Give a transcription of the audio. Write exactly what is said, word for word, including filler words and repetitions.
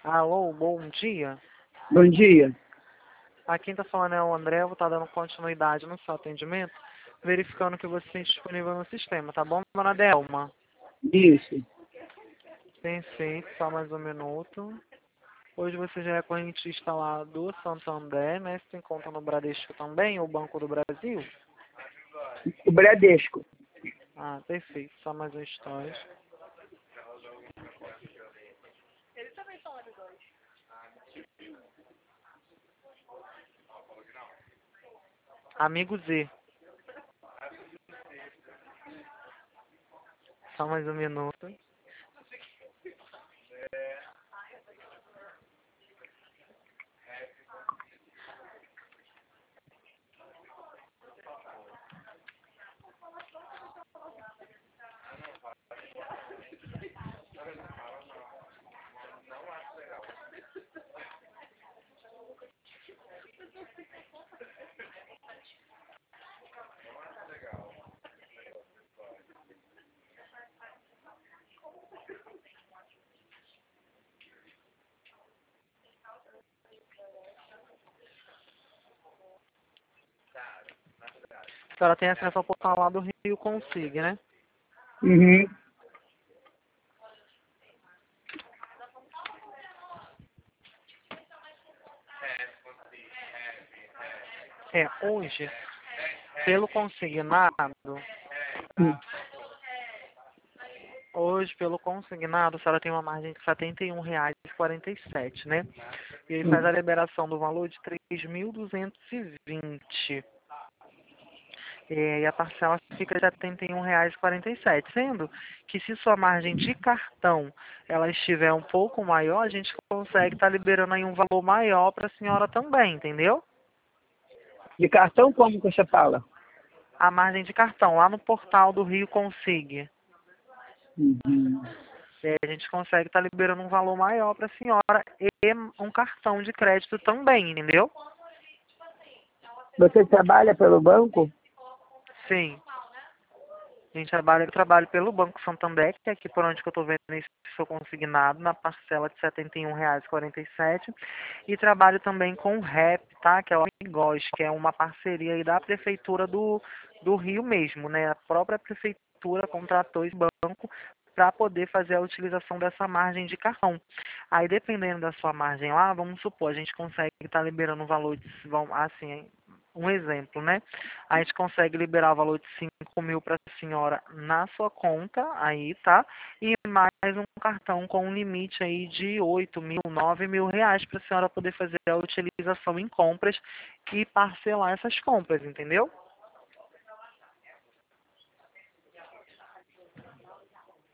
Alô, bom dia. Bom dia. Aqui quem tá falando é o André, eu vou estar dando continuidade no seu atendimento, verificando que você tem disponível no sistema, tá bom, dona Delma? Isso. Perfeito, só mais um minuto. Hoje você já é correntista lá do Santander, né? Você tem conta no Bradesco também, o Banco do Brasil? O Bradesco. Ah, perfeito, só mais um instante. Amigo Z. Só mais um minuto. A senhora tem acesso ao portal lá do Rio Consig, né? Uhum. É, hoje, pelo consignado, Hum. hoje pelo consignado, a senhora tem uma margem de setenta e um reais e quarenta e sete, né? E ele faz a Hum. liberação do valor de três mil duzentos e vinte. É, e a parcela fica de setenta e um reais e quarenta e sete, sendo que se sua margem de cartão ela estiver um pouco maior, a gente consegue estar liberando aí um valor maior para a senhora também, entendeu? De cartão, como que você fala? A margem de cartão, lá no portal do Rio Consig. Uhum. É, a gente consegue estar liberando um valor maior para a senhora e um cartão de crédito também, entendeu? Você trabalha pelo banco? Sim. A gente trabalha, eu trabalho pelo Banco Santander, que é aqui por onde que eu estou vendo esse seu consignado, na parcela de setenta e um reais e quarenta e sete. E trabalho também com o R E P, tá? Que é o Amigos, que é uma parceria aí da Prefeitura do, do Rio mesmo, né? A própria Prefeitura contratou esse banco para poder fazer a utilização dessa margem de cartão. Aí, dependendo da sua margem lá, vamos supor, a gente consegue estar liberando um valor de, vamos, assim, um exemplo, né? A gente consegue liberar o valor de cinco mil para a senhora na sua conta, aí, tá? E mais um cartão com um limite aí de oito mil, nove mil reais para a senhora poder fazer a utilização em compras e parcelar essas compras, entendeu?